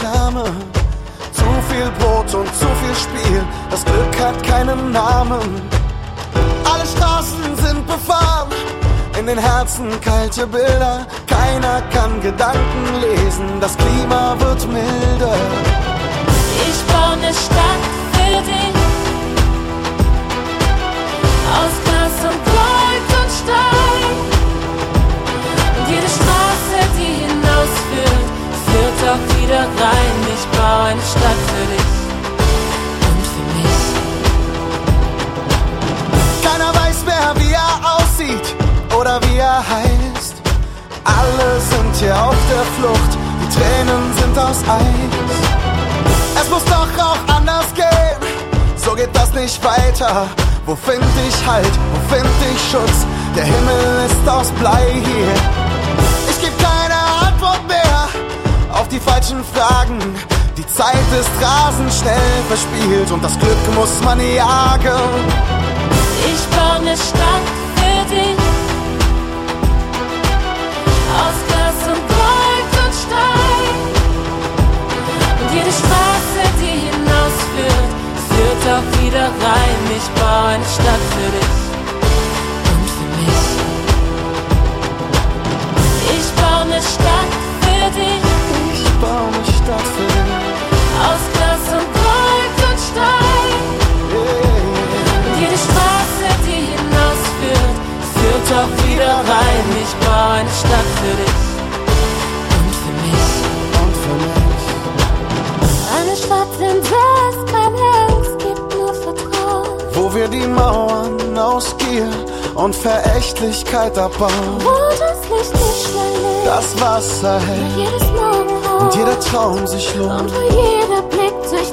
Reklame. Zu viel Brot und zu viel Spiel, das Glück hat keinen Namen. Alle Straßen sind befahren, in den Herzen kalte Bilder. Keiner kann Gedanken lesen, das Klima wird milder. Ich baue eine Stadt für dich, aus Glas und Gold und Stein. Und jede Straße, die hinausführt, führt auch wieder rein. Ich baue eine Stadt für dich und für mich. Keiner weiß mehr, wie er aussieht oder wie er heißt. Alle sind hier auf der Flucht, die Tränen sind aus Eis. Es muss doch auch anders gehen, so geht das nicht weiter. Wo find ich Halt, wo find ich Schutz? Der Himmel ist aus Blei hier. Ich geb keine Antwort mehr auf die falschen Fragen. Die Zeit ist rasend schnell verspielt und das Glück muss man jagen. Ich baue eine Stadt für dich, aus Glas und Gold und Stein. Und jede Straße, die hinausführt, führt auch wieder rein. Ich baue eine Stadt für dich und für mich. Ich baue eine Stadt für dich, Ich baue eine Stadt für dich, aus Glas und Gold und Stein. Und jede Straße, die hinausführt, führt auch wieder rein. Ich baue eine Stadt für dich und für mich. und für mich. Eine Stadt, in der es keine Angst gibt, nur Vertrauen. Wo wir die Mauern aus Gier und Verächtlichkeit abbauen. Wo das Licht nicht schnell Das Wasser ist, hält jedes Morgenrot und jeder Traum sich lohnt. und wo jeder Blick durch